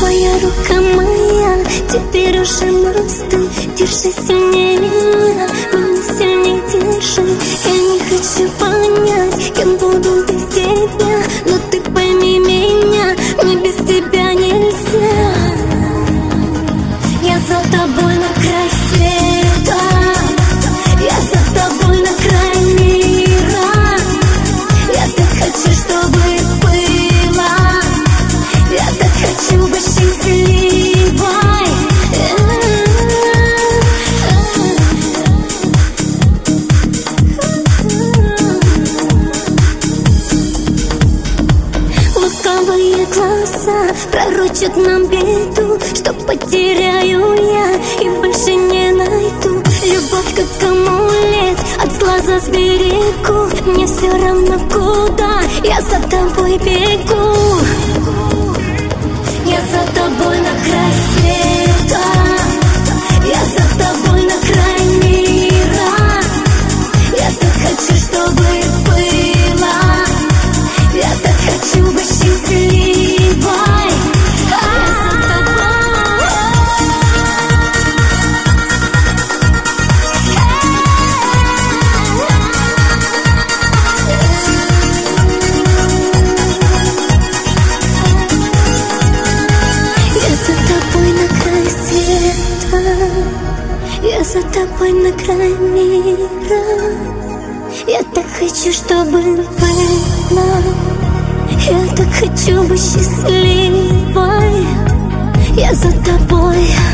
Твоя рука моя, теперь уже мосты. Держи сильнее меня, меня сильнее держи. Я не хочу понять, кем буду без тебя, но ты пойми меня, мне без тебя нельзя. Я за тобой на край света, я за тобой на край мира. Я так хочу, чтобы было, я так хочу быть счастливой. Лукавые глаза пророчат нам беду, что потеряю я и больше не найду. Любовь как амулет, от глаза сберегу. Мне все равно куда, я за тобой бегу. Я за тобой на край света, я за тобой на край мира. Я так хочу, чтобы было, я так хочу быть счастливой. Я за тобой на край мира. Я так хочу, чтобы было, я так хочу быть счастливой. Я за тобой.